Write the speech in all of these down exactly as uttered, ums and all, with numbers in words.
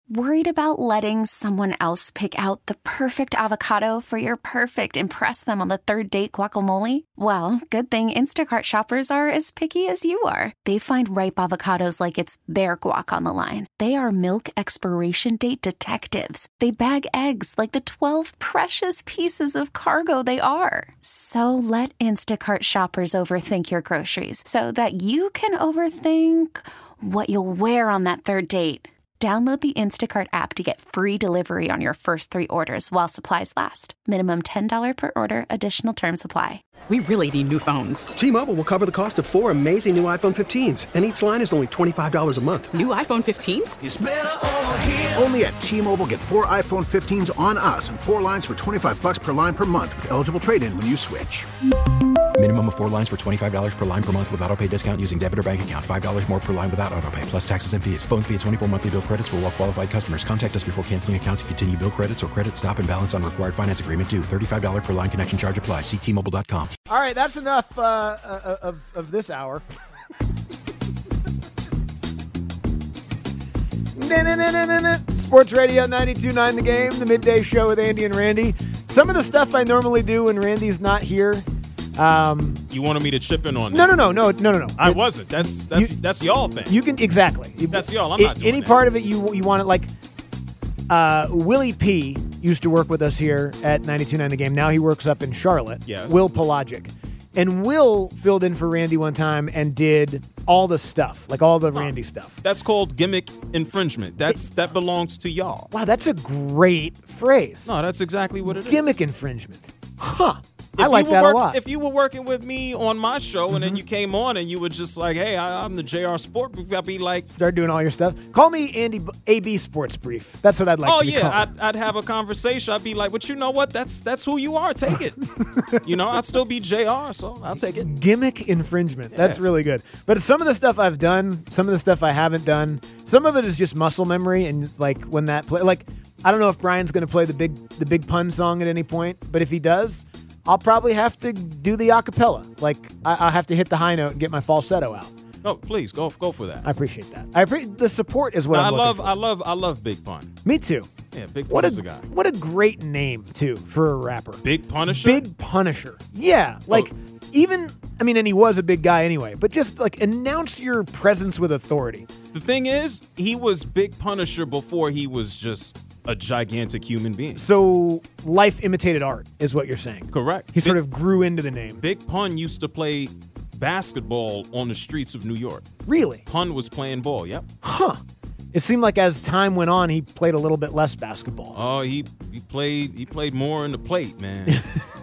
Worried about letting someone else pick out the perfect avocado for your perfect impress them on the third date guacamole? Well, good thing Instacart shoppers are as picky as you are. They find ripe avocados like it's their guac on the line. They are milk expiration date detectives. They bag eggs like the twelve precious pieces of cargo they are. So let Instacart shoppers overthink your groceries so that you can overthink what you'll wear on that third date. Download the Instacart app to get free delivery on your first three orders while supplies last. Minimum ten dollars per order. Additional terms apply. We really need new phones. T-Mobile will cover the cost of four amazing new iPhone fifteens, and each line is only twenty-five dollars a month. New iPhone fifteens? It's better over here. Only at T-Mobile, get four iPhone fifteens on us and four lines for twenty-five dollars per line per month with eligible trade-in when you switch. Minimum of four lines for twenty-five dollars per line per month with autopay discount using debit or bank account. five dollars more per line without autopay, plus taxes and fees. Phone fee at twenty-four monthly bill credits for well-qualified customers. Contact us before canceling account to continue bill credits or credit stop and balance on required finance agreement due. thirty-five dollars per line connection charge applies. See T Mobile dot com. All right, that's enough uh, uh, of, of this hour. Sports Radio ninety-two point nine The Game, the midday show with Andy and Randy. Some of the stuff I normally do when Randy's not here. Um, you wanted me to chip in on that? No, no, no, no, no, no, no. I it, wasn't. That's that's you, that's y'all thing. You can exactly. That's y'all. I'm it, not doing any that. part of it you you want it like. Uh, Willie P used to work with us here at ninety-two point nine The Game. Now he works up in Charlotte. Yes. Will Pelagic. And Will filled in for Randy one time and did all the stuff, like all the huh. Randy stuff. That's called gimmick infringement. That's it, that belongs to y'all. Wow, that's a great phrase. No, that's exactly what it gimmick is. Gimmick infringement. Huh. I If like that work, a lot. If you were working with me on my show mm-hmm. and then you came on and you were just like, hey, I, I'm the J R Sport Brief, I'd be like... Start doing all your stuff. Call me Andy A B Sports Brief. That's what I'd like oh, to be yeah, called. I'd, I'd have a conversation. I'd be like, but you know what? That's that's who you are. Take it. You know, I'd still be J R, so I'll take it. Gimmick infringement. Yeah. That's really good. But some of the stuff I've done, some of the stuff I haven't done, some of it is just muscle memory, and it's like when that play... Like, I don't know if Brian's going to play the big the big pun song at any point, but if he does... I'll probably have to do the acapella. Like, I, I'll have to hit the high note and get my falsetto out. No, please go go for that. I appreciate that. I appreciate the support is what no, I'm I looking love. for. I love. I love Big Pun. Me too. Yeah, Big what Pun is a, a guy. What a great name too for a rapper. Big Punisher. Big Punisher. Yeah, like oh. even. I mean, and he was a big guy anyway. But just like announce your presence with authority. The thing is, he was Big Punisher before he was just a gigantic human being. So life imitated art is what you're saying. Correct. He Big, sort of grew into the name. Big Pun used to play basketball on the streets of New York. Really? Pun was playing ball, yep. Huh. It seemed like as time went on, he played a little bit less basketball. Oh, he he played he played more in the plate, man.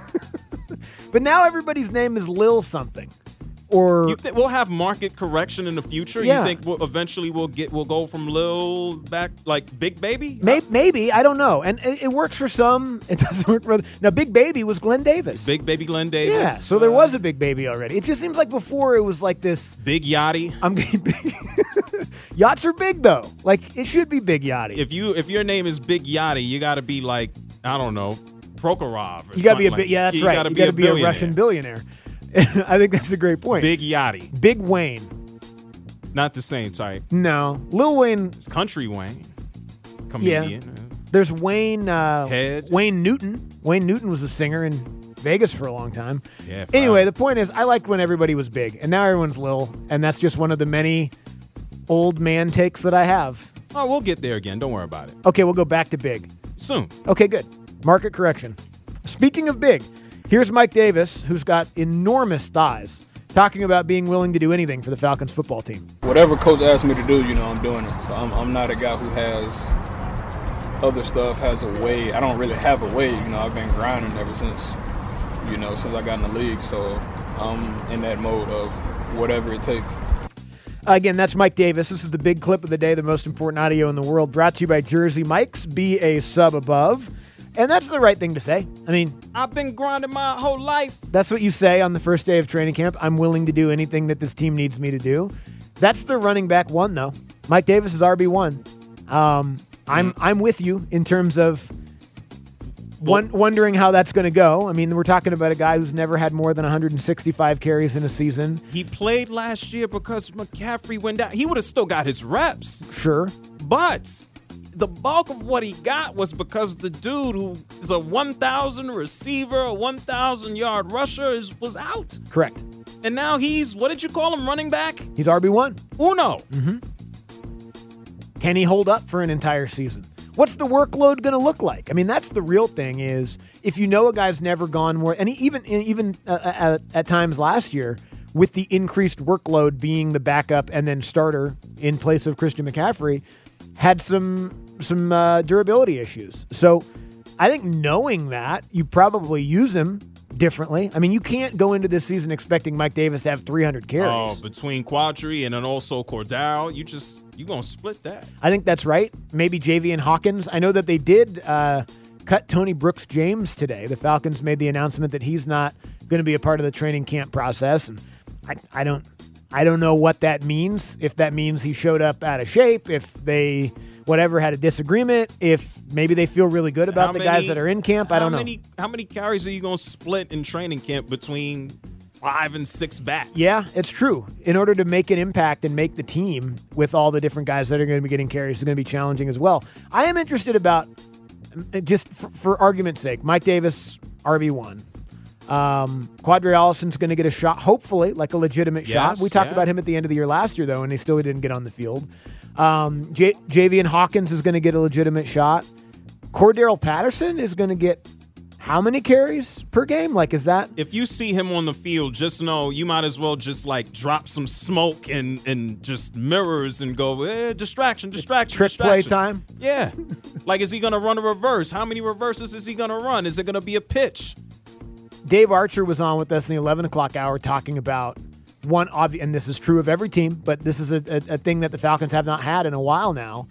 But now everybody's name is Lil something. Or you think we'll have market correction in the future? Yeah. You think we'll, eventually we'll get we'll go from Lil back like Big Baby? Maybe, maybe I don't know. And it, it works for some. It doesn't work for others. Now, Big Baby was Glenn Davis. Big Baby Glenn Davis. Yeah, so there was a Big Baby already. It just seems like before it was like this Big Yachty. I'm getting big. Yachts are big though. Like it should be Big Yachty. If you if your name is Big Yachty, you got to be like I don't know Prokhorov. Or you got to be a like, big. Yeah, that's you right. Gotta you got to be, be a Russian billionaire. I think that's a great point. Big Yachty. Big Wayne. Not the same type. No. Lil Wayne. It's Country Wayne. Comedian. Yeah. There's Wayne. Uh, Head. Wayne Newton. Wayne Newton was a singer in Vegas for a long time. Yeah. Anyway, the point is, I liked when everybody was big, and now everyone's Lil, and that's just one of the many old man takes that I have. Oh, we'll get there again. Don't worry about it. Okay, we'll go back to big. Soon. Okay, good. Market correction. Speaking of big, here's Mike Davis, who's got enormous thighs, talking about being willing to do anything for the Falcons football team. Whatever coach asks me to do, you know, I'm doing it. So I'm, I'm not a guy who has other stuff, has a way. I don't really have a way. You know, I've been grinding ever since, you know, since I got in the league. So I'm in that mode of whatever it takes. Again, that's Mike Davis. This is the big clip of the day, the most important audio in the world, brought to you by Jersey Mike's. Be a sub above. And that's the right thing to say. I mean, I've been grinding my whole life. That's what you say on the first day of training camp. I'm willing to do anything that this team needs me to do. That's the running back one, though. Mike Davis is R B one. Um, I'm mm. I'm with you in terms of one, wondering how that's going to go. I mean, we're talking about a guy who's never had more than one hundred sixty-five carries in a season. He played last year because McCaffrey went down. He would have still got his reps. Sure. But the bulk of what he got was because the dude who is a one thousand receiver, a one thousand yard rusher is was out. Correct. And now he's, what did you call him, running back? He's R B one. Uno. Mm-hmm. Can he hold up for an entire season? What's the workload going to look like? I mean, that's the real thing is if you know a guy's never gone more, and he even even uh, at, at times last year, with the increased workload being the backup and then starter in place of Christian McCaffrey, had some some uh, durability issues. So I think knowing that, you probably use him differently. I mean, you can't go into this season expecting Mike Davis to have three hundred carries. Oh, between Quadri and then also Cordell, you just, you're going to split that. I think that's right. Maybe Javian Hawkins. I know that they did uh, cut Tony Brooks-James today. The Falcons made the announcement that he's not going to be a part of the training camp process. And I, I don't I don't know what that means. If that means he showed up out of shape, if they, whatever, had a disagreement, if maybe they feel really good about How the many- guys that are in camp. I don't how know. Many, how many carries are you going to split in training camp between five and six backs? Yeah, it's true. In order to make an impact and make the team with all the different guys that are going to be getting carries, is going to be challenging as well. I am interested about, just for, for argument's sake, Mike Davis, R B one. Um, Quadri Allison's going to get a shot, hopefully, like a legitimate Yes, shot. We talked yeah. about him at the end of the year last year, though, and he still didn't get on the field. Um, J- Javian Hawkins is going to get a legitimate shot. Cordero Patterson is going to get how many carries per game? Like, is that? If you see him on the field, just know you might as well just like drop some smoke and, and just mirrors and go, eh, distraction, distraction, Trick play distraction. time? Yeah. Like, is he going to run a reverse? How many reverses is he going to run? Is it going to be a pitch? Dave Archer was on with us in the eleven o'clock hour talking about one obvious, and this is true of every team, but this is a, a, a thing that the Falcons have not had in a while now,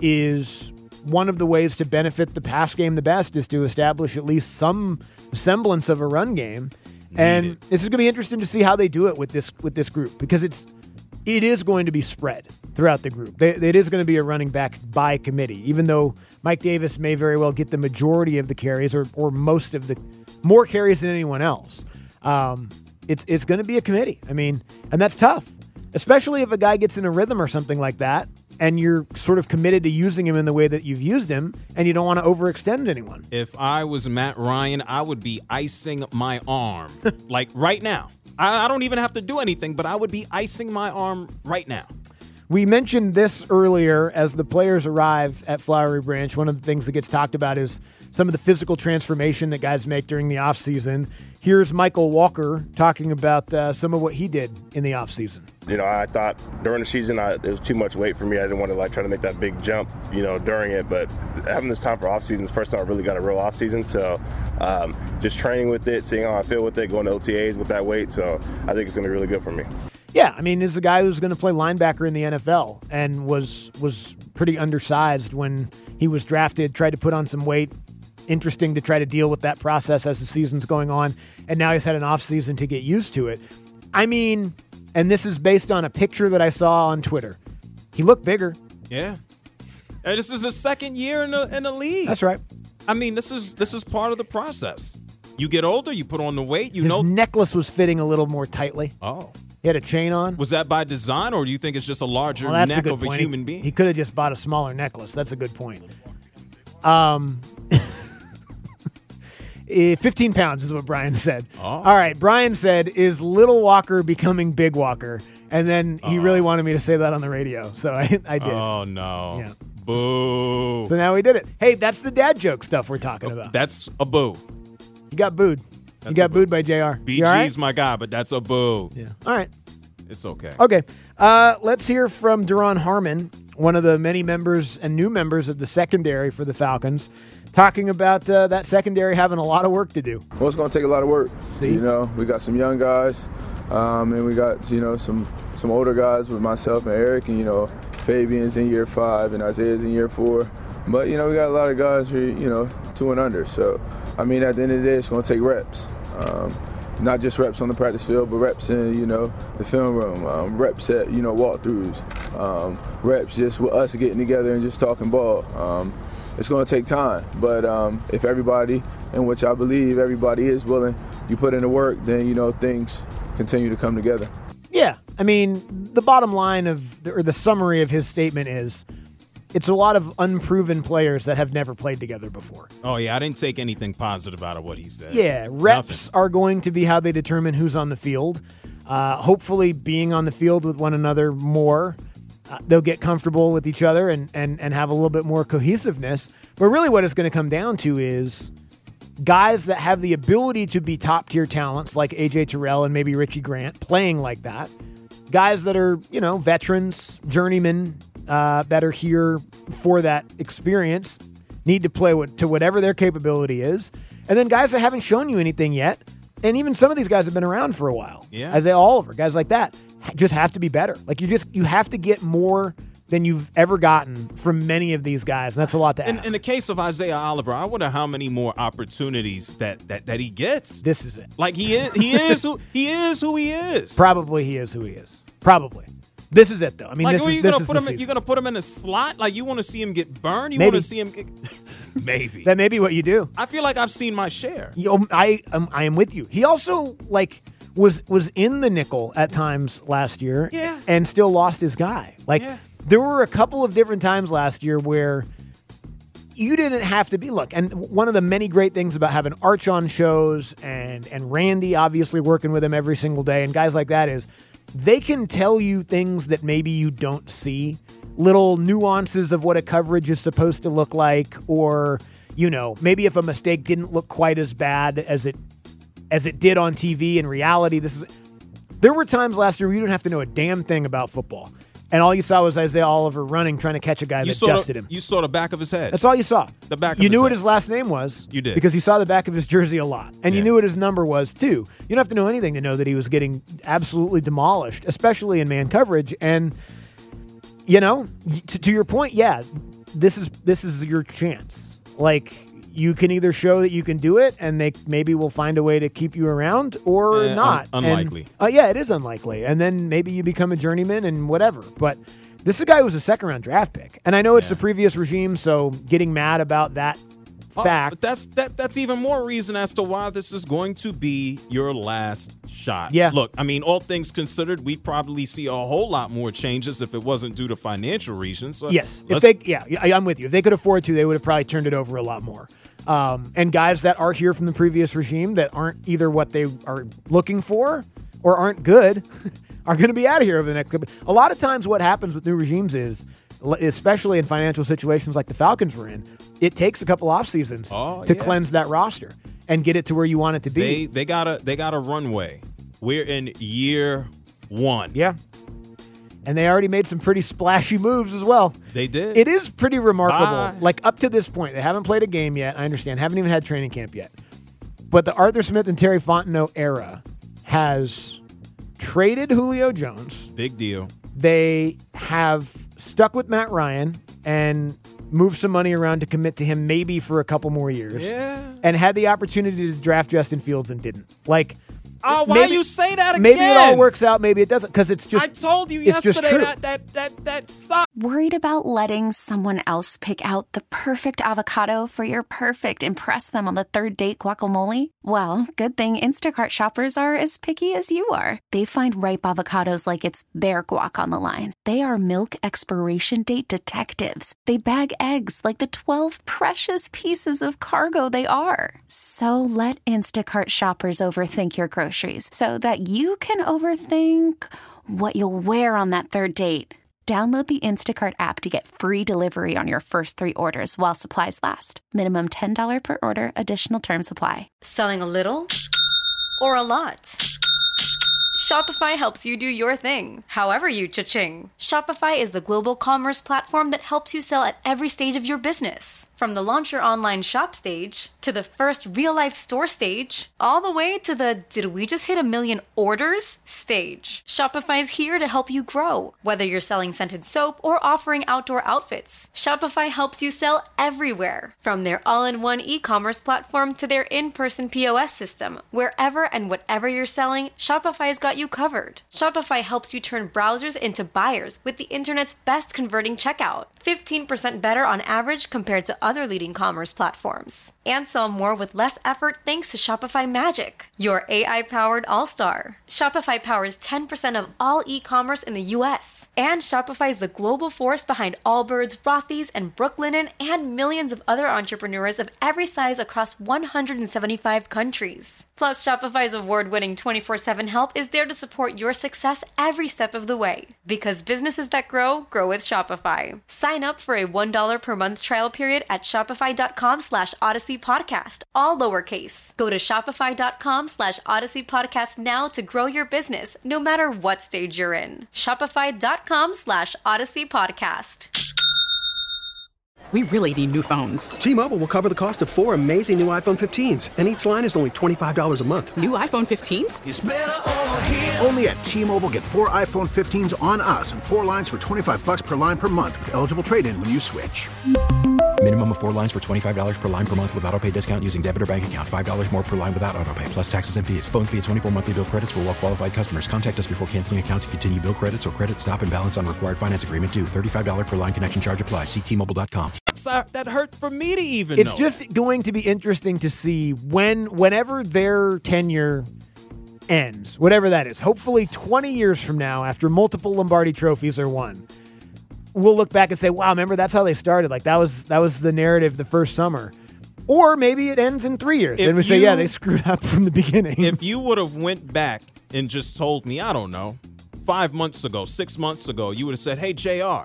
is one of the ways to benefit the pass game the best is to establish at least some semblance of a run game. And Need it. this is going to be interesting to see how they do it with this with this group, because it's it is going to be spread throughout the group. They, it is going to be a running back by committee, even though Mike Davis may very well get the majority of the carries or or most of the more carries than anyone else. Um, it's it's going to be a committee. I mean, and that's tough, especially if a guy gets in a rhythm or something like that, and you're sort of committed to using him in the way that you've used him, and you don't want to overextend anyone. If I was Matt Ryan, I would be icing my arm, like right now. I, I don't even have to do anything, but I would be icing my arm right now. We mentioned this earlier as the players arrive at Flowery Branch. One of the things that gets talked about is some of the physical transformation that guys make during the offseason. Here's Michael Walker talking about uh, some of what he did in the offseason. You know, I thought during the season I, it was too much weight for me. I didn't want to like try to make that big jump, you know, during it. But having this time for off season is the first time I really got a real off season. So um, just training with it, seeing how I feel with it, going to O T As with that weight. So I think it's going to be really good for me. Yeah, I mean, this is a guy who's going to play linebacker in the N F L and was was pretty undersized when he was drafted, tried to put on some weight. Interesting to try to deal with that process as the season's going on, and now he's had an offseason to get used to it. I mean, and this is based on a picture that I saw on Twitter. He looked bigger. Yeah. And this is his second year in the in the league. That's right. I mean, this is this is part of the process. You get older, you put on the weight, you His know. necklace was fitting a little more tightly. Oh. He had a chain on. Was that by design, or do you think it's just a larger Well, that's a neck good of a point. human he, being? He could have just bought a smaller necklace. That's a good point. Um, eh, fifteen pounds is what Brian said. Oh. All right, Brian said, is Little Walker becoming Big Walker? And then he Oh. really wanted me to say that on the radio, so I, I did. Oh, no. Yeah. Boo. So now we did it. Hey, that's the dad joke stuff we're talking about. That's a boo. You got booed. you That's got a boo. booed by J R. B G's You all right? my guy, but that's a boo. Yeah. All right. It's okay. Okay. Uh, let's hear from Duron Harmon, one of the many members and new members of the secondary for the Falcons, talking about uh, that secondary having a lot of work to do. Well, it's going to take a lot of work. See? You know, we got some young guys, um, and we got, you know, some, some older guys with myself and Eric, and, you know, Fabian's in year five and Isaiah's in year four. But, you know, we got a lot of guys who, you know, two and under. So, I mean, at the end of the day, it's going to take reps. Um, not just reps on the practice field, but reps in, you know, the film room, um, reps at, you know, walkthroughs, um, reps just with us getting together and just talking ball. Um, it's going to take time, but um, if everybody, in which I believe everybody is willing, you put in the work, then, you know, things continue to come together. Yeah. I mean, the bottom line of, or the summary of his statement is, it's a lot of unproven players that have never played together before. Oh, yeah, I didn't take anything positive out of what he said. Yeah, reps Nothing. are going to be how they determine who's on the field. Uh, hopefully being on the field with one another more, uh, they'll get comfortable with each other and, and, and have a little bit more cohesiveness. But really what it's going to come down to is guys that have the ability to be top-tier talents like A J Terrell and maybe Richie Grant playing like that. Guys that are, you know, veterans, journeymen, uh, that are here for that experience, need to play with, to whatever their capability is. And then guys that haven't shown you anything yet, and even some of these guys have been around for a while. Yeah. Isaiah Oliver, guys like that, just have to be better. Like you just you have to get more than you've ever gotten from many of these guys, and that's a lot to in, ask. in the case of Isaiah Oliver, I wonder how many more opportunities that that, that he gets. This is it. Like he is he is who he is who he is. Probably he is who he is. Probably. This is it, though. I mean, like, this are is you this gonna is put the him? In, season. you're gonna put him in a slot? Like you want to see him get burned? You Maybe. want to see him? Get, maybe. That may be what you do. I feel like I've seen my share. You know, I um, I am with you. He also like was was in the nickel at times last year, Yeah. and still lost his guy. Like Yeah. there were a couple of different times last year where you didn't have to be. Look, and one of the many great things about having Arch on shows and and Randy obviously working with him every single day and guys like that is they can tell you things that maybe you don't see, little nuances of what a coverage is supposed to look like, or, you know, maybe if a mistake didn't look quite as bad as it as it did on T V. In reality, this is there were times last year where you didn't have to know a damn thing about football, and all you saw was Isaiah Oliver running, trying to catch a guy You that saw dusted the, him. You saw the back of his head. That's all you saw. The back of You his knew head. what his last name was. You did. Because you saw the back of his jersey a lot. And you Yeah. knew what his number was, too. You don't have to know anything to know that he was getting absolutely demolished, especially in man coverage. And, you know, to, to your point, yeah, this is this is your chance. Like, you can either show that you can do it and they maybe will find a way to keep you around or Eh, not. un- unlikely. And, uh, yeah, it is unlikely. And then maybe you become a journeyman and whatever. But this is a guy who was a second-round draft pick. And I know it's Yeah. the previous regime, so getting mad about that Oh, fact. but that's that. That's even more reason as to why this is going to be your last shot. Yeah. Look, I mean, all things considered, we'd probably see a whole lot more changes if it wasn't due to financial reasons. So Yes. If let's- they, yeah, I- I'm with you. If they could afford to, they would have probably turned it over a lot more. Um, and guys that are here from the previous regime that aren't either what they are looking for or aren't good are going to be out of here over the next couple. A lot of times what happens with new regimes is, especially in financial situations like the Falcons were in, it takes a couple off seasons Oh, to yeah. cleanse that roster and get it to where you want it to be. they they got a they got a runway. We're in year one. Yeah. And they already made some pretty splashy moves as well. They did. It is pretty remarkable. Bye. Like, up to this point, they haven't played a game yet. I understand. Haven't even had training camp yet. But the Arthur Smith and Terry Fontenot era has traded Julio Jones. Big deal. They have stuck with Matt Ryan and moved some money around to commit to him maybe for a couple more years. Yeah. And had the opportunity to draft Justin Fields and didn't. Like, Oh, why maybe- you say that again? maybe it all works out, maybe it doesn't, because it's just I told you it's just yesterday true. that that that that sucked. Worried about letting someone else pick out the perfect avocado for your perfect impress them on the third date guacamole? Well, good thing Instacart shoppers are as picky as you are. They find ripe avocados like it's their guac on the line. They are milk expiration date detectives. They bag eggs like the twelve precious pieces of cargo they are. So let Instacart shoppers overthink your groceries so that you can overthink what you'll wear on that third date. Download the Instacart app to get free delivery on your first three orders while supplies last. Minimum ten dollars per order. Additional terms apply. Selling a little or a lot? Shopify helps you do your thing, however you cha-ching. Shopify is the global commerce platform that helps you sell at every stage of your business. From the launch your online shop stage, to the first real-life store stage, all the way to the did we just hit a million orders stage. Shopify's here to help you grow. Whether you're selling scented soap or offering outdoor outfits, Shopify helps you sell everywhere. From their all-in-one e-commerce platform to their in-person P O S system, wherever and whatever you're selling, Shopify's got you covered. Shopify helps you turn browsers into buyers with the internet's best converting checkout. fifteen percent better on average compared to other leading commerce platforms. And sell more with less effort thanks to Shopify Magic, your A I-powered all-star. Shopify powers ten percent of all e-commerce in the U S. And Shopify is the global force behind Allbirds, Rothy's, and Brooklinen, and millions of other entrepreneurs of every size across one hundred seventy-five countries. Plus, Shopify's award-winning twenty-four seven help is there to support your success every step of the way. Because businesses that grow, grow with Shopify. Sign up for a one dollar per month trial period at shopify.com slash Odyssey Podcast, all lowercase. Go to shopify.com slash Odyssey Podcast now to grow your business, no matter what stage you're in. Shopify.com slash Odyssey Podcast. We really need new phones. T-Mobile will cover the cost of four amazing new iPhone fifteens, and each line is only twenty-five dollars a month. New iPhone fifteens? It's better over here. Only at T-Mobile, get four iPhone fifteens on us and four lines for twenty-five bucks per line per month with eligible trade-in when you switch. Minimum of four lines for twenty-five dollars per line per month with autopay discount using debit or bank account. five dollars more per line without autopay, plus taxes and fees. Phone fee at twenty-four monthly bill credits for well-qualified customers. Contact us before canceling account to continue bill credits or credit stop and balance on required finance agreement due. thirty-five dollars per line connection charge applies. See T Mobile dot com. That hurt for me to even It's know. just going to be interesting to see when, whenever their tenure ends, whatever that is, hopefully twenty years from now, after multiple Lombardi trophies are won, we'll look back and say, wow, remember, that's how they started. Like, that was that was the narrative the first summer. Or maybe it ends in three years. If and we say, you- yeah, they screwed up from the beginning. If you would have went back and just told me, I don't know, five months ago, six months ago, you would have said, hey, J R,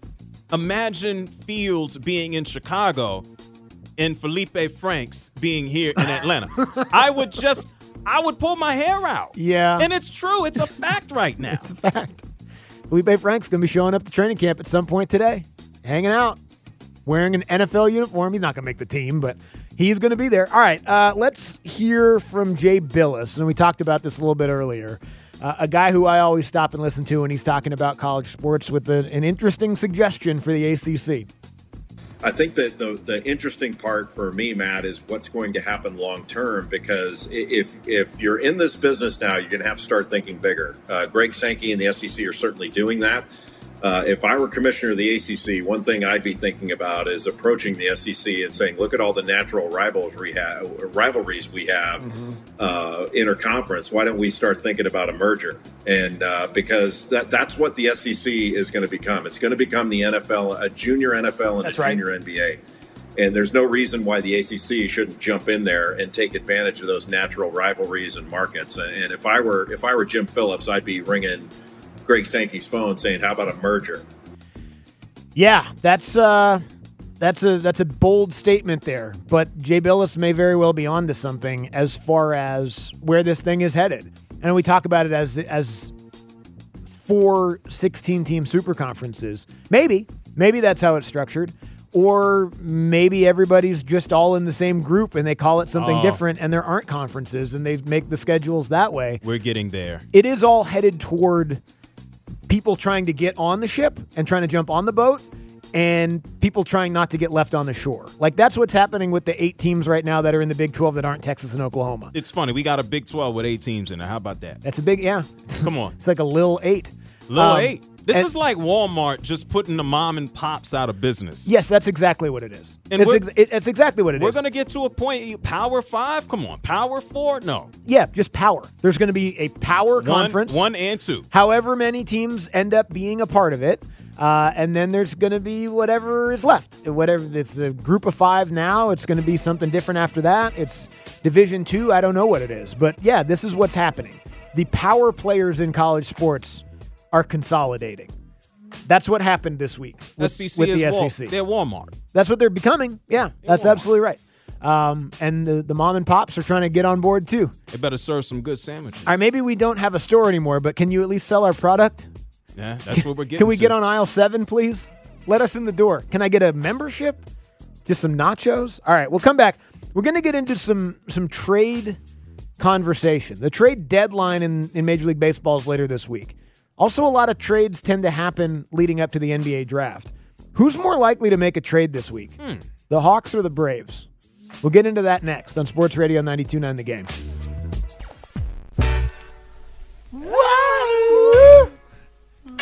imagine Fields being in Chicago and Felipe Franks being here in Atlanta. I would just, I would pull my hair out. Yeah. And it's true. It's a fact right now. It's a fact. Felipe Frank's going to be showing up to training camp at some point today, hanging out, wearing an N F L uniform. He's not going to make the team, but he's going to be there. All right, uh, let's hear from Jay Billis. And we talked about this a little bit earlier. Uh, a guy who I always stop and listen to when he's talking about college sports with a, an interesting suggestion for the A C C. I think that the the interesting part for me, Matt, is what's going to happen long term. Because if if you're in this business now, you're going to have to start thinking bigger. Uh, Greg Sankey and the S E C are certainly doing that. Uh, if I were commissioner of the A C C, one thing I'd be thinking about is approaching the S E C and saying, look at all the natural rivalry ha- rivalries we have mm-hmm. uh, interconference. Why don't we start thinking about a merger? And uh, because that that's what the S E C is going to become. It's going to become the N F L, a junior N F L and That's a right. junior N B A. And there's no reason why the A C C shouldn't jump in there and take advantage of those natural rivalries and markets. And if I were if I were Jim Phillips, I'd be ringing Greg Sankey's phone saying, how about a merger? Yeah, that's uh, that's a that's a bold statement there. But Jay Billis may very well be onto something as far as where this thing is headed. And we talk about it as as four sixteen-team super conferences. Maybe. Maybe that's how it's structured. Or maybe everybody's just all in the same group and they call it something Oh. different and there aren't conferences and they make the schedules that way. We're getting there. It is all headed toward people trying to get on the ship and trying to jump on the boat and people trying not to get left on the shore. Like, that's what's happening with the eight teams right now that are in the Big twelve that aren't Texas and Oklahoma. It's funny. We got a Big twelve with eight teams in it. How about that? That's a big, yeah. Come on. It's like a Lil eight. Lil Um, eight. This and- is like Walmart just putting the mom and pops out of business. Yes, that's exactly what it is. And it's, we're- ex- it, it's exactly what it We're is. going to get to a point. Power five? Come on. Power four? No. Yeah, just power. There's going to be a power One, conference. one and two. However many teams end up being a part of it. Uh, and then there's going to be whatever is left. Whatever it's a group of five now. It's going to be something different after that. It's Division Two. I don't know what it is, but yeah, this is what's happening. The power players in college sports are consolidating. That's what happened this week with, S E C with is the Wal- S E C. They're Walmart. That's what they're becoming. Yeah, that's Walmart. absolutely right. Um, and the, the mom and pops are trying to get on board too. They better serve some good sandwiches. All right, maybe we don't have a store anymore, but can you at least sell our product? Yeah, that's what we're getting Can we to. get on aisle seven, please? Let us in the door. Can I get a membership? Just some nachos? All right, we'll come back. We're going to get into some some trade conversation. The trade deadline in, in Major League Baseball is later this week. Also, a lot of trades tend to happen leading up to the N B A draft. Who's more likely to make a trade this week? Hmm. The Hawks or the Braves? We'll get into that next on Sports Radio ninety-two point nine The Game. What?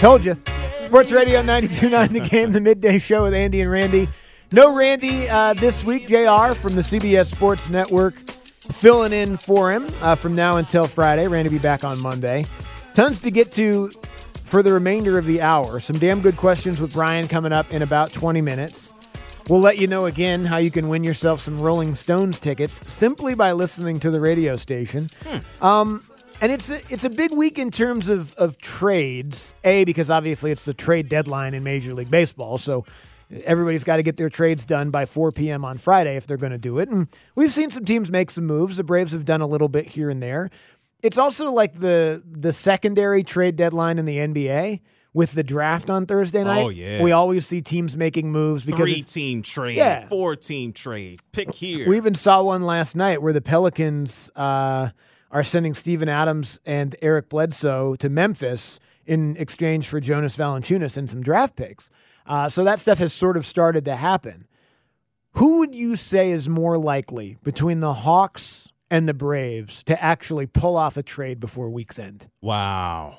Told you. Sports Radio ninety-two point nine The Game, the midday show with Andy and Randy. No Randy uh, this week. J R from the C B S Sports Network filling in for him uh, from now until Friday. Randy will be back on Monday. Tons to get to for the remainder of the hour. Some damn good questions with Brian coming up in about twenty minutes. We'll let you know again how you can win yourself some Rolling Stones tickets simply by listening to the radio station. Hmm. Um, and it's a, it's a big week in terms of, of trades. A, because obviously it's the trade deadline in Major League Baseball, so everybody's got to get their trades done by four p.m. on Friday if they're going to do it. And we've seen some teams make some moves. The Braves have done a little bit here and there. It's also like the the secondary trade deadline in the N B A with the draft on Thursday night. Oh, yeah. We always see teams making moves because Three-team trade, yeah. four-team trade, pick here. We even saw one last night where the Pelicans uh, are sending Steven Adams and Eric Bledsoe to Memphis in exchange for Jonas Valanciunas and some draft picks. Uh, so that stuff has sort of started to happen. Who would you say is more likely between the Hawks and the Braves to actually pull off a trade before week's end? Wow.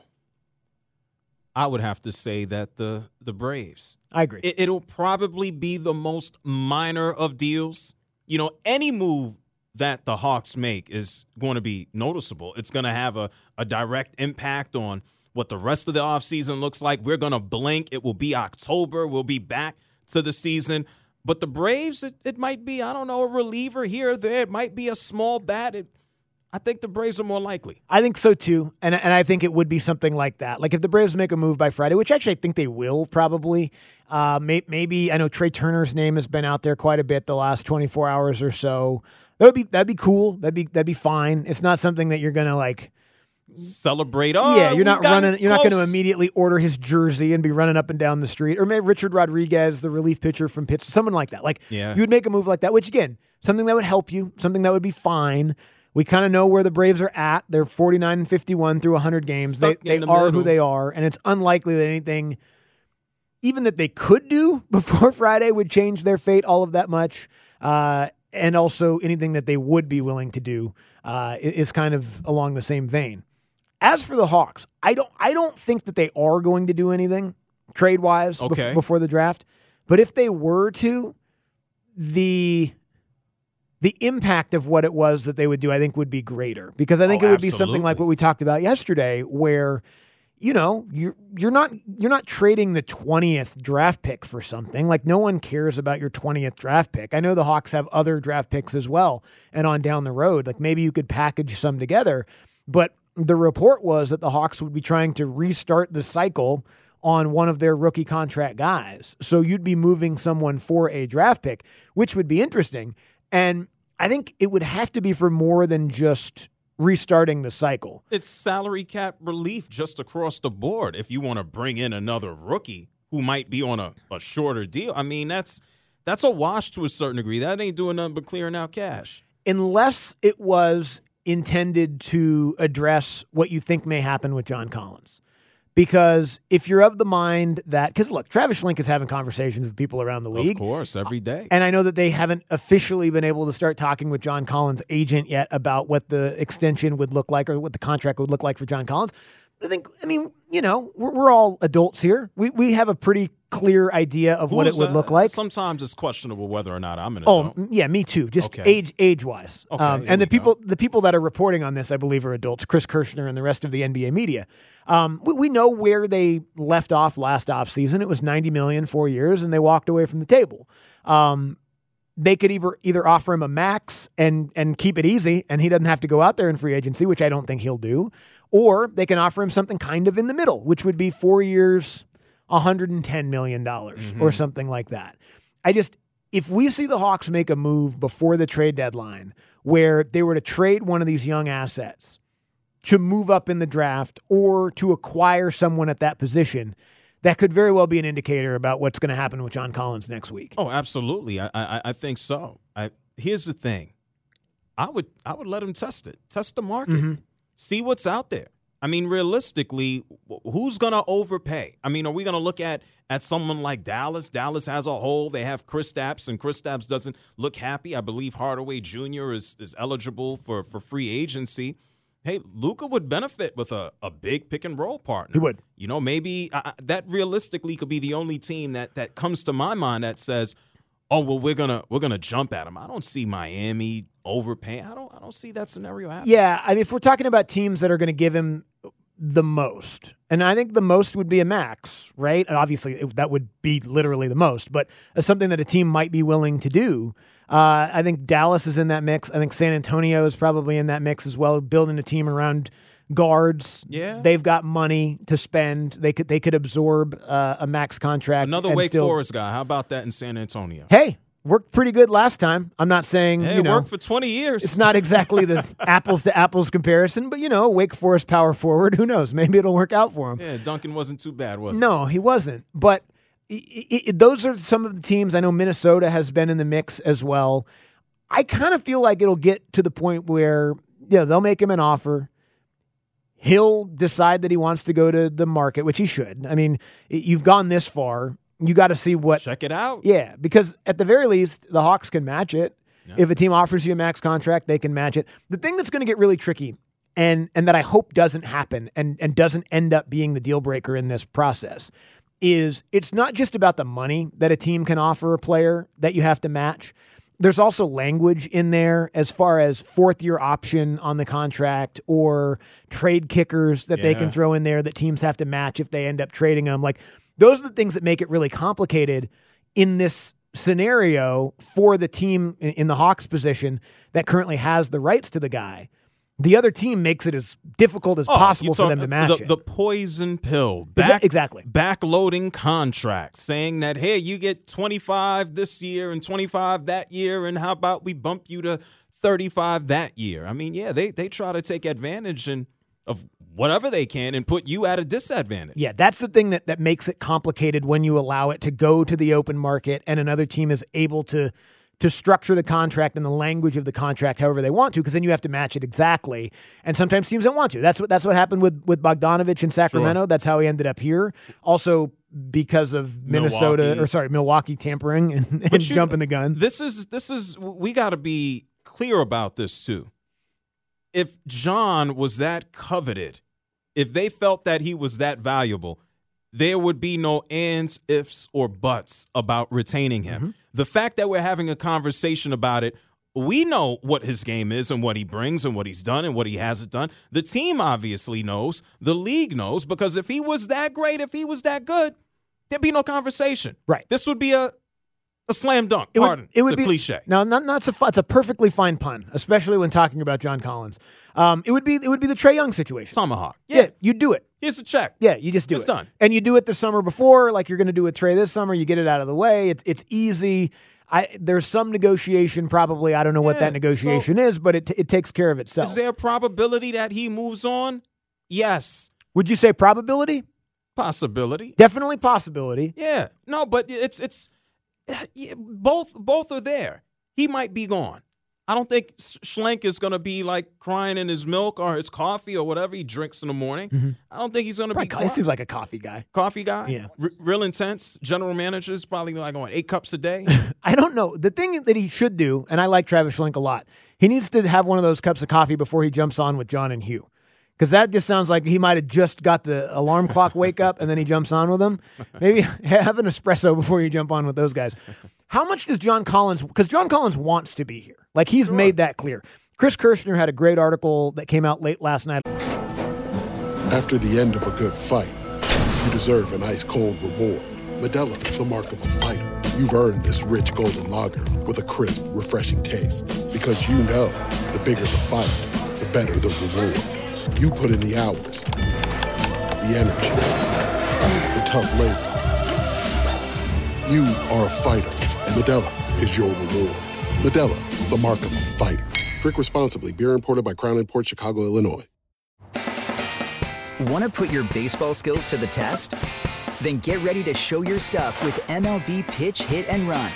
I would have to say that the the Braves. I agree. It, it'll probably be the most minor of deals. You know, any move that the Hawks make is going to be noticeable. It's going to have a, a direct impact on what the rest of the offseason looks like. We're going to blink. It will be October. We'll be back to the season. But the Braves, it, it might be, I don't know, a reliever here or there. It might be a small bat. It, I think the Braves are more likely. I think so, too. And and I think it would be something like that. Like if the Braves make a move by Friday, which actually I think they will probably. Uh, may, maybe, I know Trey Turner's name has been out there quite a bit the last twenty-four hours or so. That would be, that'd be cool. That'd be, that'd be fine. It's not something that you're going to like celebrate. Oh, yeah, you're not running. You're close. not going to immediately order his jersey and be running up and down the street. Or maybe Richard Rodriguez, the relief pitcher from Pittsburgh, someone like that. Like yeah. you would make a move like that, which again, something that would help you, something that would be fine. We kind of know where the Braves are at. They're forty-nine and fifty-one through one hundred games. Stuck they they the are middle. who they are, and it's unlikely that anything, even that they could do before Friday, would change their fate all of that much. Uh, and also anything that they would be willing to do uh, is kind of along the same vein. As for the Hawks, I don't I don't think that they are going to do anything trade-wise okay. bef- before the draft. But if they were to, the the impact of what it was that they would do, I think, would be greater. Because I think oh, it would absolutely. be something like what we talked about yesterday, where, you know, you're you're not you're not trading the twentieth draft pick for something. Like, no one cares about your twentieth draft pick. I know the Hawks have other draft picks as well, and on down the road. Like, maybe you could package some together. But the report was that the Hawks would be trying to restart the cycle on one of their rookie contract guys. So you'd be moving someone for a draft pick, which would be interesting. And I think it would have to be for more than just restarting the cycle. It's salary cap relief just across the board if you want to bring in another rookie who might be on a, a shorter deal. I mean, that's that's a wash to a certain degree. That ain't doing nothing but clearing out cash. Unless it was intended to address what you think may happen with John Collins. Because if you're of the mind that, because look, Travis Schlenk is having conversations with people around the league. Of course, every day. And I know that they haven't officially been able to start talking with John Collins' agent yet about what the extension would look like or what the contract would look like for John Collins. I think, I mean, you know, we're, we're all adults here. We we have a pretty clear idea of what it Who's, would uh, look like. Sometimes it's questionable whether or not I'm an Oh, adult. yeah, me too. Just Okay. age age wise. Okay, um, here and the we people the people that are reporting on this, I believe, are adults. Chris Kirshner and the rest of the N B A media. Um, we, we know where they left off last offseason. It was ninety million dollars, four years, and they walked away from the table. Um, they could either either offer him a max and and keep it easy, and he doesn't have to go out there in free agency, which I don't think he'll do, or they can offer him something kind of in the middle, which would be four years, one hundred ten million dollars Mm-hmm. or something like that. I just, if we see the Hawks make a move before the trade deadline where they were to trade one of these young assets to move up in the draft or to acquire someone at that position, that could very well be an indicator about what's going to happen with John Collins next week. Oh, absolutely. I I, I think so. I, here's the thing. I would I would let him test it. Test the market. Mm-hmm. See what's out there. I mean, realistically, who's going to overpay? I mean, are we going to look at at someone like Dallas? Dallas as a whole, they have Kristaps, and Kristaps doesn't look happy. I believe Hardaway Junior is is eligible for, for free agency. hey, Luka would benefit with a, a big pick and roll partner. He would. You know, maybe uh, that realistically could be the only team that that comes to my mind that says, "Oh, well, we're gonna we're gonna jump at him." I don't see Miami overpaying. I don't I don't see that scenario happening. Yeah, I mean, if we're talking about teams that are going to give him the most, and I think the most would be a max, right? And obviously, it, that would be literally the most, but as something that a team might be willing to do. Uh, I think Dallas is in that mix. I think San Antonio is probably in that mix as well, building a team around guards. Yeah. They've got money to spend. They could they could absorb uh, a max contract. Another and Wake still, Forest guy. How about that in San Antonio? Hey, worked pretty good last time. I'm not saying, Hey, you know. it worked for twenty years. It's not exactly the apples to apples comparison, but, you know, Wake Forest power forward, who knows? Maybe it'll work out for him. Yeah, Duncan wasn't too bad, was he? No, he wasn't. But it, it, those are some of the teams. I know Minnesota has been in the mix as well. I kind of feel like it'll get to the point where, yeah, they'll make him an offer. He'll decide that he wants to go to the market, which he should. I mean, you've gone this far. You got to see what. Check it out. Yeah, because at the very least, the Hawks can match it. Yeah. If a team offers you a max contract, they can match it. The thing that's going to get really tricky, and and that I hope doesn't happen and, and doesn't end up being the deal breaker in this process, is it's not just about the money that a team can offer a player that you have to match. There's also language in there as far as fourth-year option on the contract or trade kickers that yeah. they can throw in there that teams have to match if they end up trading them. Like, those are the things that make it really complicated in this scenario for the team in the Hawks position that currently has the rights to the guy. The other team makes it as difficult as Oh, possible you for talk- them to match the, it. the poison pill. Exa- Back, exactly. Backloading contracts saying that, hey, you get twenty-five this year and twenty-five that year, and how about we bump you to thirty-five that year? I mean, yeah, they, they try to take advantage and of whatever they can and put you at a disadvantage. Yeah, that's the thing that, that makes it complicated when you allow it to go to the open market and another team is able to to structure the contract and the language of the contract however they want to, because then you have to match it exactly. And sometimes teams don't want to. That's what that's what happened with, with Bogdanovich in Sacramento. Sure. That's how he ended up here. Also because of Minnesota, Milwaukee. or sorry, Milwaukee tampering and, and But you- jumping the gun. This is this is we got to be clear about this too. If John was that coveted, if they felt that he was that valuable, there would be no ands, ifs, or buts about retaining him. Mm-hmm. The fact that we're having a conversation about it, we know what his game is and what he brings and what he's done and what he hasn't done. The team obviously knows. The league knows, because if he was that great, if he was that good, there'd be no conversation. Right. This would be a a slam dunk. It Pardon would, it would the be cliche. No, not not so. fu- It's a perfectly fine pun, especially when talking about John Collins. Um, it would be it would be the Trae Young situation. Tomahawk. Yeah, Yeah. you do it. Here's a check. Yeah, you just do It's it. done. And you do it the summer before, like you're going to do with Trae this summer. You get it out of the way. It's it's easy. I there's some negotiation probably. I don't know what Yeah, that negotiation is, but it it takes care of itself. Is there a probability that he moves on? Yes. Would you say probability? Possibility. Definitely possibility. Yeah. No, but it's it's both both are there. He might be gone. I don't think Schlenk is going to be like crying in his milk or his coffee or whatever he drinks in the morning. Mm-hmm. I don't think he's going to be. He seems like a coffee guy. Coffee guy? Yeah. R- real intense. General manager is probably like on eight cups a day. I don't know. The thing that he should do, and I like Travis Schlenk a lot, he needs to have one of those cups of coffee before he jumps on with John and Hugh. Because that just sounds like he might have just got the alarm clock wake up and then he jumps on with them. Maybe have an espresso before you jump on with those guys. How much does John Collins, because John Collins wants to be here. Like, he's Sure. made that clear. Chris Kirshner had a great article that came out late last night. After the end of a good fight, you deserve an ice-cold reward. Modelo is the mark of a fighter. You've earned this rich golden lager with a crisp, refreshing taste. Because you know, the bigger the fight, the better the reward. You put in the hours, the energy, the tough labor. You are a fighter, and Modelo is your reward. Modelo, the mark of a fighter. Drink responsibly. Beer imported by Crown Imports, Chicago, Illinois. Want to put your baseball skills to the test? Then get ready to show your stuff with M L B Pitch, Hit, and Run.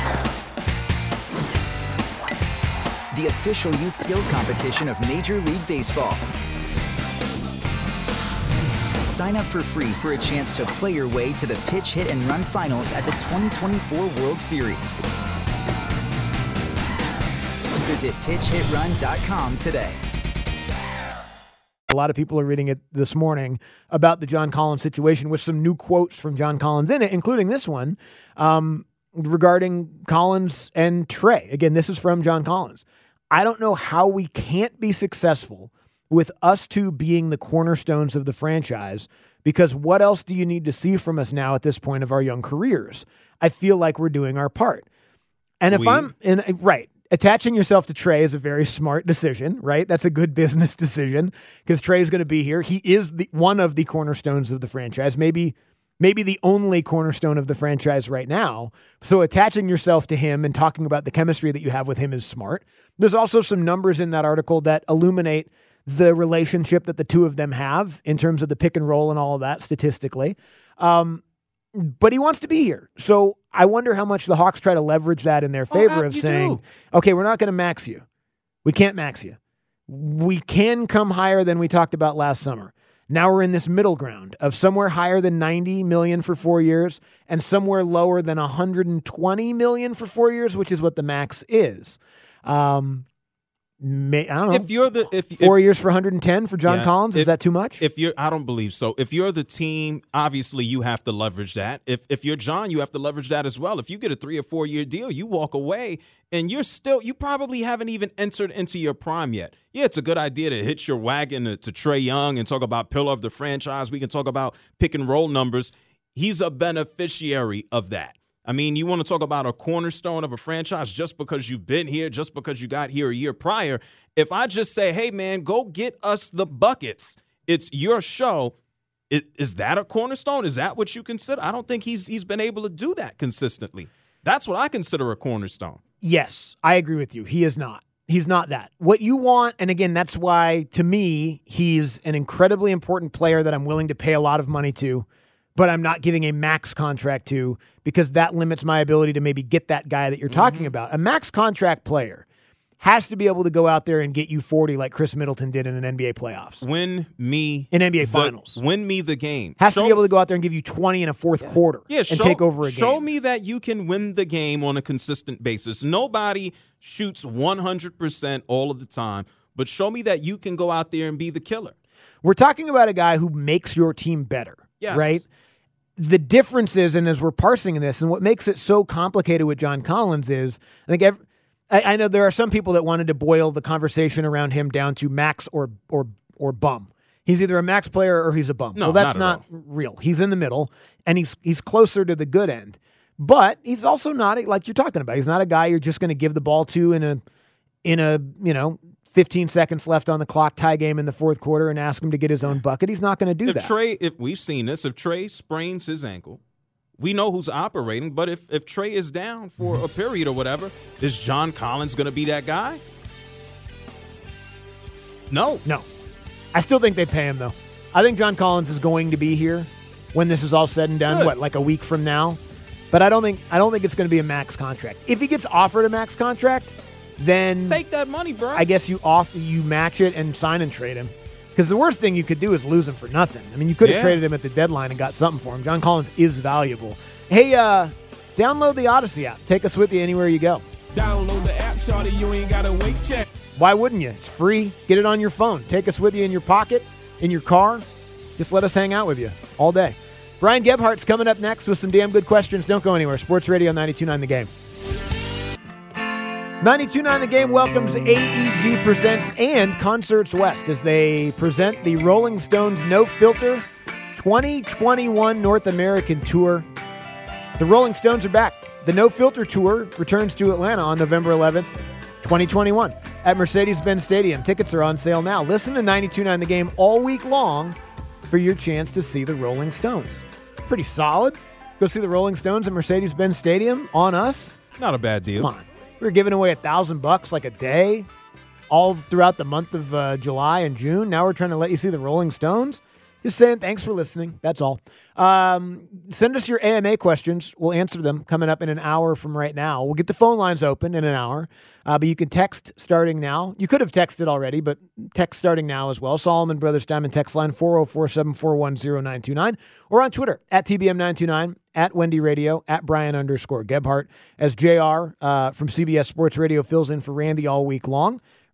The official youth skills competition of Major League Baseball. Sign up for free for a chance to play your way to the Pitch, Hit, and Run finals at the twenty twenty-four World Series. Visit pitch hit run dot com today. lot of people are reading it this morning about the John Collins situation with some new quotes from John Collins in it, including this one um, regarding Collins and Trae. Again, this is from John Collins. I don't know how we can't be successful with us two being the cornerstones of the franchise, because what else do you need to see from us now at this point of our young careers? I feel like we're doing our part. And if we, I'm in, right, attaching yourself to Trae is a very smart decision, right? That's a good business decision because Trae is going to be here. He is the one of the cornerstones of the franchise, maybe maybe the only cornerstone of the franchise right now. So attaching yourself to him and talking about the chemistry that you have with him is smart. There's also some numbers in that article that illuminate the relationship that the two of them have in terms of the pick and roll and all of that statistically. Um, but he wants to be here. So I wonder how much the Hawks try to leverage that in their favor oh, of saying, do. okay, we're not going to max you. We can't max you. We can come higher than we talked about last summer. Now we're in this middle ground of somewhere higher than ninety million dollars for four years and somewhere lower than one hundred twenty million dollars for four years, which is what the max is. Um, May, I don't know. If you're the if four if, years for one hundred ten for John yeah, Collins, is if, that too much? If you're, I don't believe so. If you're the team, obviously you have to leverage that. If if you're John, you have to leverage that as well. If you get a three or four year deal, you walk away and you're still, you probably haven't even entered into your prime yet. Yeah, it's a good idea to hitch your wagon to, to Trae Young and talk about pillar of the franchise. We can talk about pick and roll numbers. He's a beneficiary of that. I mean, you want to talk about a cornerstone of a franchise just because you've been here, just because you got here a year prior. If I just say, hey, man, go get us the buckets, it's your show. It, is that a cornerstone? Is that what you consider? I don't think he's he's been able to do that consistently. That's what I consider a cornerstone. Yes, I agree with you. He is not. He's not that. What you want, and again, that's why, to me, he's an incredibly important player that I'm willing to pay a lot of money to, but I'm not giving a max contract to because that limits my ability to maybe get that guy that you're mm-hmm. talking about. A max contract player has to be able to go out there and get you forty like Chris Middleton did in an N B A playoffs. Win me in N B A the, finals. Win me the game. Has show, to be able to go out there and give you twenty in a fourth yeah. quarter yeah, and show, take over a game. Show me that you can win the game on a consistent basis. Nobody shoots one hundred percent all of the time, but show me that you can go out there and be the killer. We're talking about a guy who makes your team better, yes. right? The difference is, and as we're parsing this, and what makes it so complicated with John Collins is, I think every, I, I know there are some people that wanted to boil the conversation around him down to max or or or bum. He's either a max player or he's a bum. No, well, that's not, not real. He's in the middle, and he's he's closer to the good end. But he's also not, like you're talking about, he's not a guy you're just going to give the ball to in a in a you know. fifteen seconds left on the clock, tie game in the fourth quarter, and ask him to get his own bucket. He's not going to do if that. Trae, if we've seen this, if Trae sprains his ankle, we know who's operating. But if, if Trae is down for a period or whatever, is John Collins going to be that guy? No. No. I still think they pay him, though. I think John Collins is going to be here when this is all said and done, Good. what, like a week from now? But I don't think I don't think it's going to be a max contract. If he gets offered a max contract, then take that money, bro. I guess you off you match it and sign and trade him. Because the worst thing you could do is lose him for nothing. I mean, you could have yeah. traded him at the deadline and got something for him. John Collins is valuable. Hey, uh, download the Odyssey app. Take us with you anywhere you go. Download the app, shawty. You ain't got to wait check. Why wouldn't you? It's free. Get it on your phone. Take us with you in your pocket, in your car. Just let us hang out with you all day. Brian Gebhardt's coming up next with some damn good questions. Don't go anywhere. Sports Radio ninety-two point nine The Game. ninety-two point nine The Game welcomes A E G Presents and Concerts West as they present the Rolling Stones No Filter twenty twenty-one North American Tour. The Rolling Stones are back. The No Filter Tour returns to Atlanta on November eleventh, twenty twenty-one at Mercedes-Benz Stadium. Tickets are on sale now. Listen to ninety-two point nine The Game all week long for your chance to see the Rolling Stones. Pretty solid. Go see the Rolling Stones at Mercedes-Benz Stadium on us. Not a bad deal. Come on. We were giving away a thousand bucks like a day all throughout the month of uh, July and June. Now we're trying to let you see the Rolling Stones. Just saying thanks for listening. That's all. Um, send us your A M A questions. We'll answer them coming up in an hour from right now. We'll get the phone lines open in an hour, uh, but you can text starting now. You could have texted already, but text starting now as well. Solomon Brothers Diamond text line four oh four, seven four one, oh nine two nine or on Twitter at T B M nine two nine, at Wendy Radio, at Brian underscore Gebhardt as J R uh, from C B S Sports Radio fills in for Randy all week long.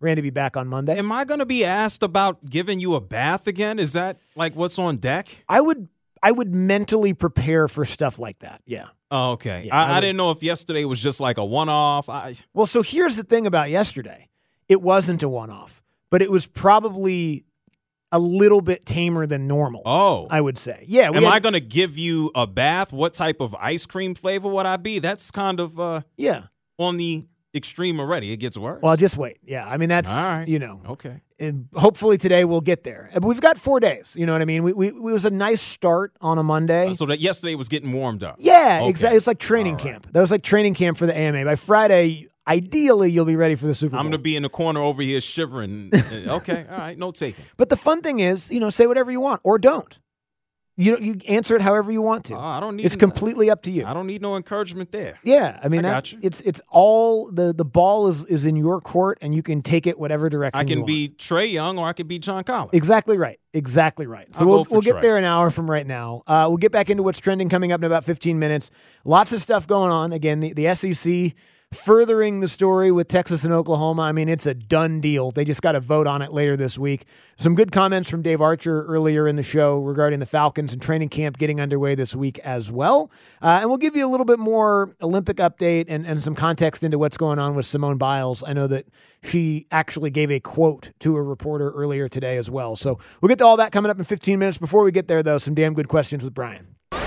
Randy be back on Monday. Am I going to be asked about giving you a bath again? Is that like what's on deck? I would I would mentally prepare for stuff like that. Yeah. Oh, okay. Yeah, I, I I, would- didn't know if yesterday was just like a one-off. I, Well, so here's the thing about yesterday. It wasn't a one-off, but it was probably a little bit tamer than normal. oh. I would say. Yeah. we Am had- I going to give you a bath? What type of ice cream flavor would I be? That's kind of uh, Yeah. on the extreme already. It gets worse. Well, just wait. Yeah. I mean, that's, All right. you know. Okay. And hopefully today we'll get there. But we've got four days. You know what I mean? We, we, it was a nice start on a Monday. Uh, so that yesterday was getting warmed up. Yeah, Okay. exactly. It's like training camp. That was like training camp for the A M A. By Friday, ideally, you'll be ready for the Super Bowl. I'm going to be in the corner over here shivering. Okay. All right. No taking. But the fun thing is, you know, say whatever you want or don't. You you answer it however you want to. Oh, I don't need It's completely up to you. I don't need no encouragement there. Yeah, I mean, I that, got you. it's it's all the the ball is is in your court, and you can take it whatever direction. I you can want. be Trey Young or I could be John Collins. Exactly right. Exactly right. So I'll we'll go for we'll get Trey. there an hour from right now. Uh, we'll get back into what's trending coming up in about fifteen minutes. Lots of stuff going on. Again, the, the S E C furthering the story with Texas and Oklahoma. I mean, it's a done deal. They just got to vote on it later this week. Some good comments from Dave Archer earlier in the show regarding the Falcons and training camp getting underway this week as well. Uh, and we'll give you a little bit more Olympic update and, and some context into what's going on with Simone Biles. I know that she actually gave a quote to a reporter earlier today as well. So we'll get to all that coming up in fifteen minutes. Before we get there, though, some damn good questions with Brian.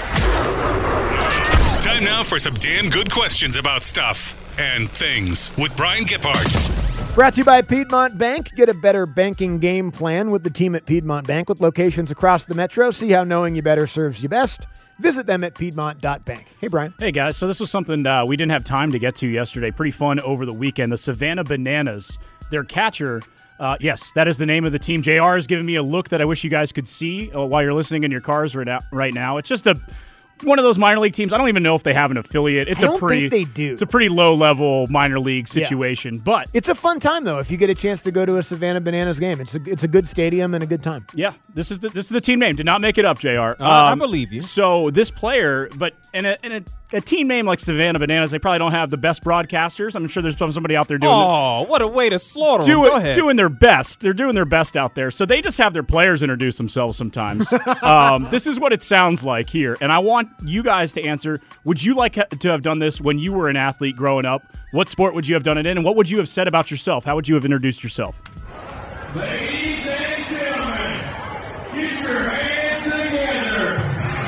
Time now for some damn good questions about stuff and things with Brian Gippard. Brought to you by Piedmont Bank. Get a better banking game plan with the team at Piedmont Bank with locations across the metro. See how knowing you better serves you best. Visit them at piedmont dot bank. Hey, Brian. Hey, guys. So this was something uh, we didn't have time to get to yesterday. Pretty fun over the weekend. The Savannah Bananas, their catcher, uh, yes, that is the name of the team. J R is giving me a look that I wish you guys could see uh, while you're listening in your cars right now. Right now. It's just a one of those minor league teams. I don't even know if they have an affiliate. It's I don't a pretty think they do. It's a pretty low level minor league situation, Yeah. but It's a fun time, though, if you get a chance to go to a Savannah Bananas game. It's a, it's a good stadium and a good time. yeah, this is the this is the team name. Did not make it up, J R. Uh, I believe you. So this player, but in a in a, a team name like Savannah Bananas, they probably don't have the best broadcasters. I'm sure there's somebody out there doing Oh, what a way to slaughter them. doing, Go ahead. doing their best. They're doing their best out there. So they just have their players introduce themselves sometimes. um, this is what it sounds like here. And I want you guys to answer, would you like ha- to have done this when you were an athlete growing up? What sport would you have done it in? And what would you have said about yourself? How would you have introduced yourself? Ladies and gentlemen, get your hands together.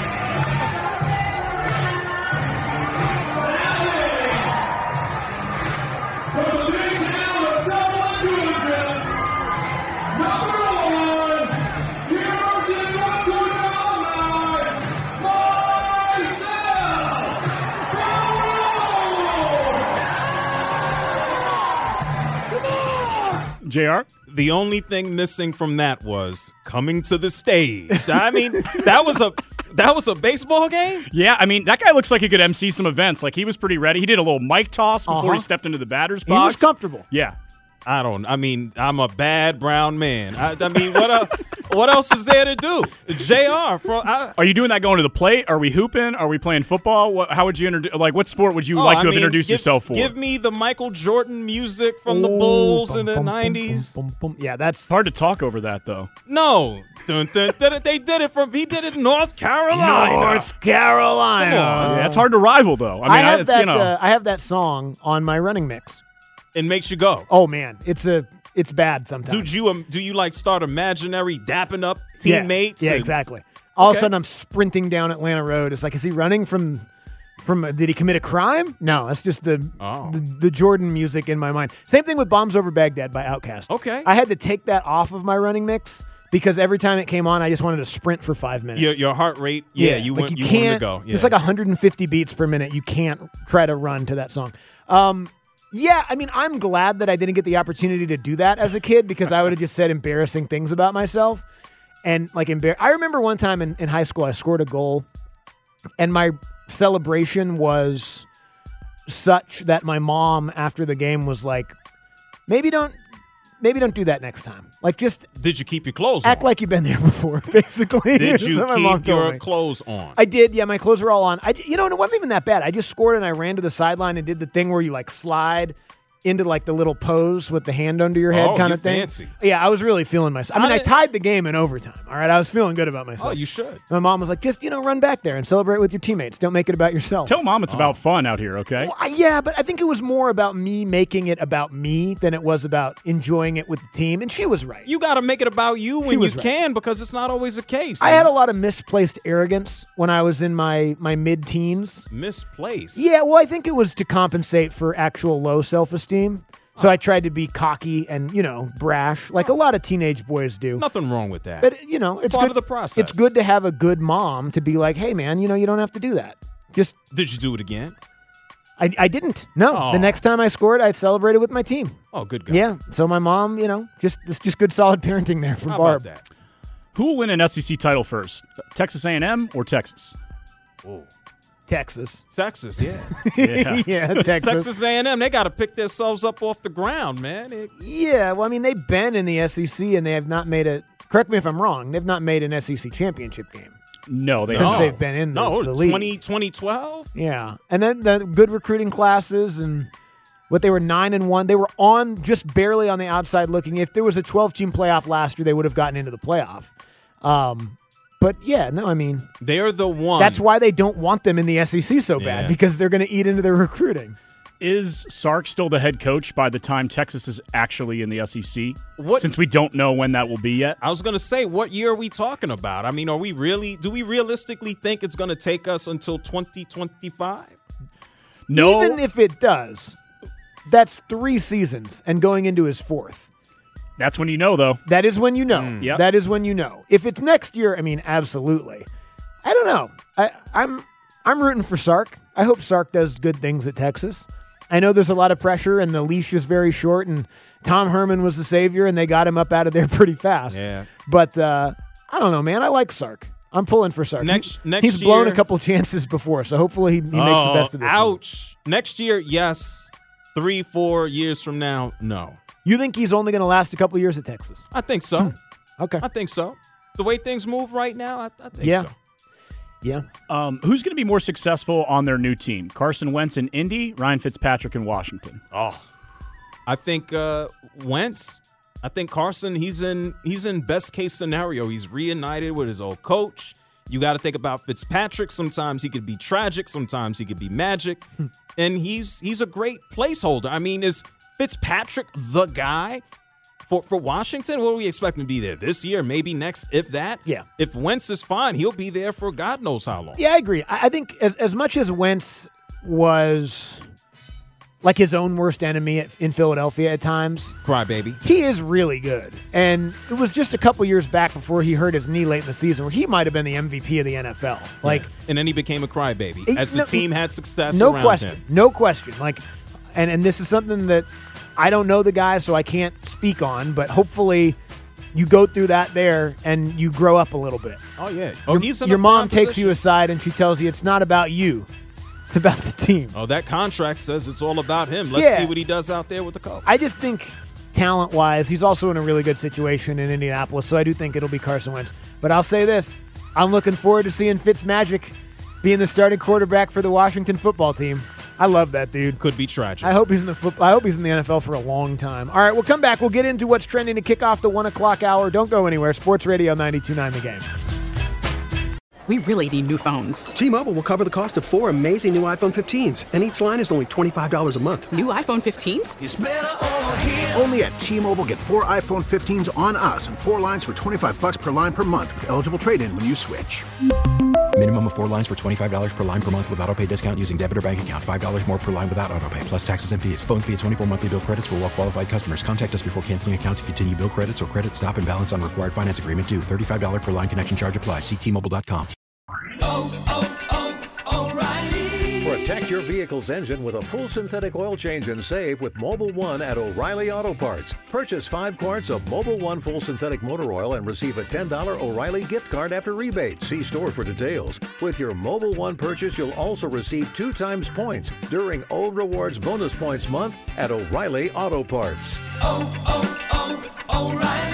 From the big town of Dublin, Georgia, number one, heroes in North Carolina, myself, J R? The only thing missing from that was coming to the stage. I mean, that was a that was a baseball game? Yeah, I mean, that guy looks like he could M C some events. Like, he was pretty ready. He did a little mic toss before Uh-huh. he stepped into the batter's He was box. comfortable. Yeah. I don't I mean, I'm a bad brown man. I, I mean, what uh, what else is there to do? J R, bro, I, Are you doing that going to the plate? Are we hooping? Are we playing football? What, how would you introduce? Like, what sport would you Oh, like I to have mean, introduced give- yourself for? Give me the Michael Jordan music from the Ooh, Bulls bum, in the bum, bum, nineties. bum, bum, bum. Yeah, that's hard to talk over that though. No, dun, dun, dun, they did it from. He did it in North Carolina. North Carolina. Come on. Yeah, it's hard to rival though. I mean, I have it's, that. you know, uh, I have that song on my running mix. It makes you go. Oh man, it's a it's bad sometimes. Do you um, do you like start imaginary dapping up Yeah. teammates? Yeah, and- exactly. All of Okay. a sudden, I'm sprinting down Atlanta Road. It's like, is he running from? From uh, did he commit a crime? No, that's just the, Oh. the the Jordan music in my mind. Same thing with "Bombs Over Baghdad" by Outkast. Okay. I had to take that off of my running mix because every time it came on, I just wanted to sprint for five minutes. Your your heart rate. Yeah, you like went. you You, wanted to can't. go. Yeah. It's like one hundred fifty beats per minute. You can't try to run to that song. Um, yeah, I mean, I'm glad that I didn't get the opportunity to do that as a kid because I would have just said embarrassing things about myself. And like, embar- I remember one time in, in high school, I scored a goal, and my celebration was such that my mom, after the game, was like, "Maybe don't, maybe don't do that next time. Like, just Did you keep your clothes act on? like you've been there before." Basically, Did That's you what my mom keep told your me. clothes on? I did. Yeah, my clothes were all on. I, you know, and it wasn't even that bad. I just scored and I ran to the sideline and did the thing where you like slide into like the little pose with the hand under your head Oh, kind you're of thing. fancy. Yeah, I was really feeling myself. I mean, I I, didn't- tied the game in overtime. All right, I was feeling good about myself. Oh, you should. My mom was like, just, you know, run back there and celebrate with your teammates. Don't make it about yourself. Tell Mom it's Oh. about fun out here, okay? Well, I- yeah, but I think it was more about me making it about me than it was about enjoying it with the team. And she was right. You got to make it about you when you was right. can because it's not always the case. I had a lot of misplaced arrogance when I was in my, my mid-teens. Misplaced. Yeah, well, I think it was to compensate for actual low self-esteem. So I tried to be cocky and, you know, brash, like a lot of teenage boys do. Nothing wrong with that. But, you know, it's part good, of the process. It's good to have a good mom to be like, hey, man, you know, you don't have to do that. Just Did you do it again? I, I didn't. No. Oh. The next time I scored, I celebrated with my team. Oh, good guy. Yeah. So my mom, you know, just it's just good solid parenting there from How Barb. about that? Who will win an S E C title first, Texas A and M or Texas? Oh. Texas. Texas, yeah. Yeah. yeah, Texas. Texas A and M, they got to pick themselves up off the ground, man. It- Yeah, well, I mean, they've been in the S E C and they have not made a. Correct me if I'm wrong. They've not made an S E C championship game. No, they Since haven't. they've been in the, no, the league. twenty, twenty twelve? Yeah, and then the good recruiting classes and what they were nine and one. They were on just barely on the outside looking. If there was a twelve team playoff last year, they would have gotten into the playoff. Um, but yeah, no, I mean They're the one. that's why they don't want them in the S E C so bad Yeah. because they're going to eat into their recruiting. Is Sark still the head coach by the time Texas is actually in the S E C? What- Since we don't know when that will be yet. I was going to say, what year are we talking about? I mean, are we really, do we realistically think it's going to take us until twenty twenty-five? No. Even if it does, that's three seasons and going into his fourth. That's when you know, though. That is when you know. Mm. Yep. That is when you know. If it's next year, I mean, absolutely. I don't know. I, I'm I'm rooting for Sark. I hope Sark does good things at Texas. I know there's a lot of pressure and the leash is very short, and Tom Herman was the savior, and they got him up out of there pretty fast. Yeah. But uh, I don't know, man. I like Sark. I'm pulling for Sark. Next- He- next he's blown year- a couple chances before, so hopefully he, he makes the Oh, best of this. one. ouch. Next year, yes. Three, four years from now, no. You think he's only going to last a couple years at Texas? I think so. Okay. I think so. The way things move right now, I, I think Yeah. so. Yeah. Um, who's going to be more successful on their new team? Carson Wentz in Indy, Ryan Fitzpatrick in Washington. Oh, I think uh, Wentz. I think Carson. He's in. He's in best case scenario. He's reunited with his old coach. You got to think about Fitzpatrick. Sometimes he could be tragic. Sometimes he could be magic. And he's he's a great placeholder. I mean, is Fitzpatrick the guy for for Washington? What do we expect him to be there this year? Maybe next, if that. Yeah. If Wentz is fine, he'll be there for God knows how long. Yeah, I agree. I, I think as as much as Wentz was like his own worst enemy at, in Philadelphia at times, Crybaby. he is really good. And it was just a couple years back before he hurt his knee late in the season where he might have been the M V P of the N F L. Like, And then he became a crybaby He- as the no- team had success no around question, him. no question. Like, and and this is something that I don't know the guy, so I can't speak on. But hopefully, you go through that there and you grow up a little bit. Oh yeah. Oh, your, he's in your a mom prime takes position. you aside and she tells you it's not about you, it's about the team. Oh, that contract says it's all about him. Let's Yeah. see what he does out there with the Cubs. I just think talent-wise, he's also in a really good situation in Indianapolis, so I do think it'll be Carson Wentz. But I'll say this, I'm looking forward to seeing Fitzmagic being the starting quarterback for the Washington football team. I love that dude. Could be tragic. I hope he's in the football. I hope he's in the N F L for a long time. All right, we'll come back. We'll get into what's trending to kick off the one o'clock hour. Don't go anywhere. Sports Radio ninety-two point nine The Game. We really need new phones. T-Mobile will cover the cost of four amazing new iPhone fifteens, and each line is only twenty-five dollars a month. New iPhone fifteens? Only at T-Mobile, get four iPhone fifteens on us and four lines for twenty-five bucks per line per month with eligible trade-in when you switch. Minimum of four lines for twenty-five dollars per line per month with autopay discount using debit or bank account. five dollars more per line without autopay, plus taxes and fees. Phone fee at twenty-four monthly bill credits for well-qualified customers. Contact us before canceling account to continue bill credits or credit stop and balance on required finance agreement due. thirty-five dollars per line connection charge applies. See T Mobile dot com. Protect your vehicle's engine with a full synthetic oil change and save with Mobile One at O'Reilly Auto Parts. Purchase five quarts of Mobile One full synthetic motor oil and receive a ten dollars O'Reilly gift card after rebate. See store for details. With your Mobile One purchase, you'll also receive two times points during O Rewards Bonus Points Month at O'Reilly Auto Parts. Oh, oh, oh, O'Reilly.